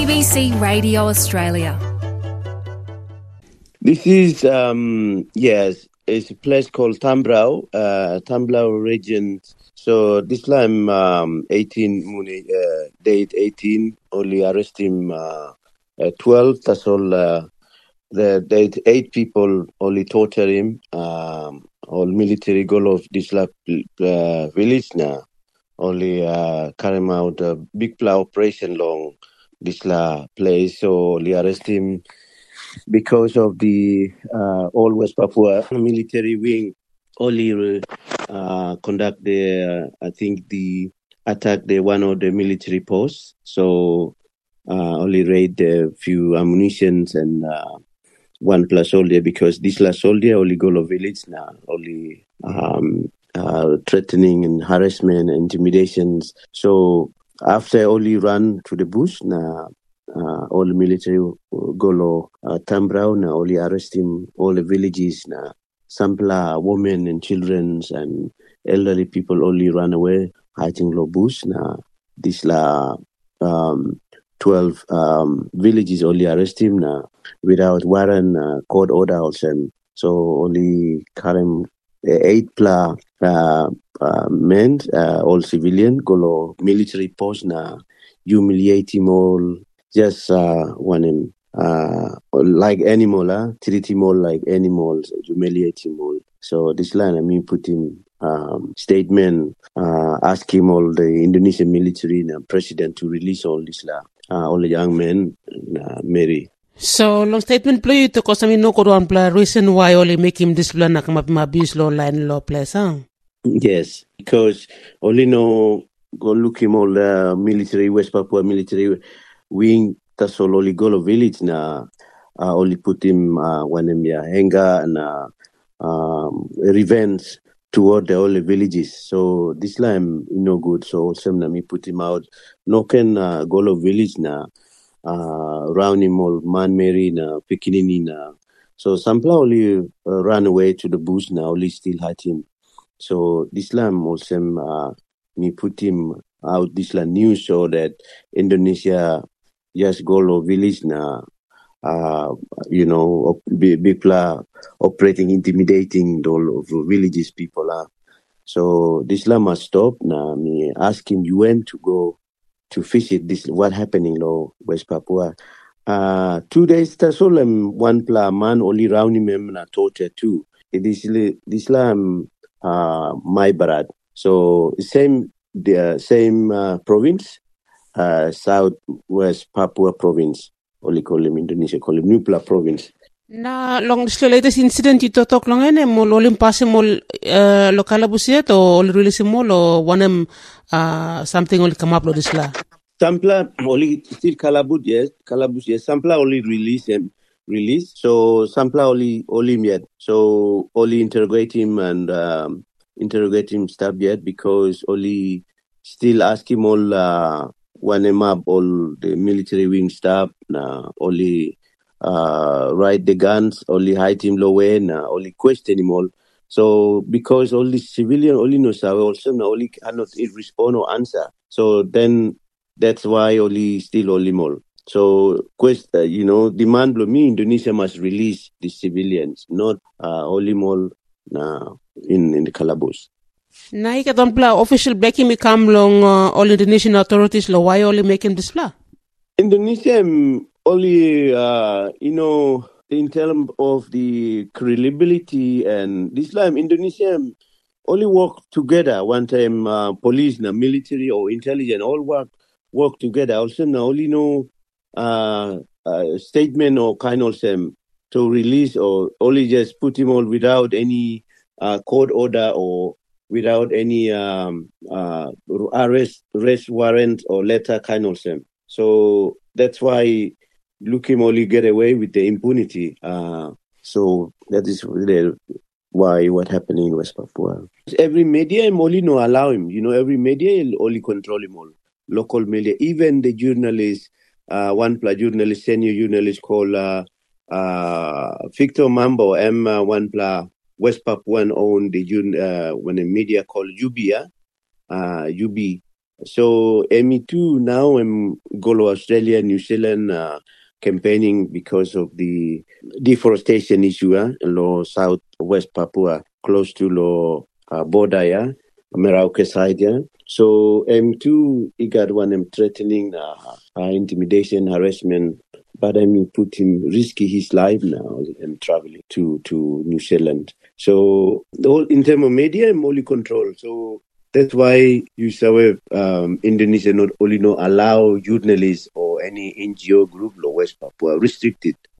ABC Radio Australia. This is, it's a place called Tambrau, Tambrau region. So this time, 18, only arrest him 12, that's all. The 8 people only torture him, all military goal of this village now. Only carry him out a big operation long this place, so they arrest him because of the all West Papua military wing only conduct the the attack the one of the military posts. So only raid a few ammunitions and 1+ soldier, because this last soldier only go to village now, only threatening and harassment and intimidations. So after only run to the bush now, all the military go to Tambrau now, only arrest him all the villages now. Some women and children and elderly people only run away hiding low bush now. This 12 villages only arrest him now without warrant, court order also. So only current 8 men, all civilian, go to military post now, humiliate him all, just want him like animal, treat him all like animals, humiliate him all. So this line, put him statement, ask him all the Indonesian military and president to release all this all the young men, Mary. So long statement play to cause no koruan play reason why only make him this plan abuse law line law place, huh? Yes, because only no go look him all the military West Papua military wing. That's all only go to village now. Only put him when him anger and revenge toward the all the villages. So this time no good. So some me put him out. No can go to village now. Round him all man Mary na Pekinini na. So some only ran away to the bush now. Only still hide him. So this time also me put him out this news so that Indonesia just go to village now. Big operating, intimidating all of the villages people are. So this must stop now. Me ask him UN to go to visit this what happening in West Papua. 2 days that's all one man only round him na torture too. It is this my brad. So the same province, South West Papua province. Only call him Indonesia, call him Nupla province. Na long the latest incident you talk long ene mo lolim pass mo lokala busiet or release mo lo one something only come up lo this la. Sampla only still Kalabut yes. Sampla only release. So Sampla only yet. So only interrogate him and interrogate him stuff yet, because only still ask him all one up all the military wing staff only ride the guns, only hide him low end, only question him all. So because only civilian only knows also only cannot respond or answer. So then that's why only still only more. So demand me Indonesia must release the civilians, not only more in the Calabos. Naika don't play official backing me come long all Indonesian authorities lo why only making this play? Indonesia only in terms of the credibility and this time Indonesia only work together one time, police, military or intelligence all work together. Also only no statement or kind of to release or only just put him all without any court order or without any arrest warrant or letter kind of same. So that's why Lukim only get away with the impunity. So that is really why what happening in West Papua. Every media only no allow him. Every media only control him all. Local media, even the journalists, one journalist, senior journalist called Victor Mambo, one West Papuan owned the when the media called UB, So ME2 now go to Australia, New Zealand, campaigning because of the deforestation issue in southwest Papua, close to the border, Merauke side. So M2, he got one threatening intimidation, harassment, but put him risky his life now and traveling to New Zealand. So in terms of media, I'm only control. So that's why you saw Indonesia not only allow journalists or any NGO group in West Papua restricted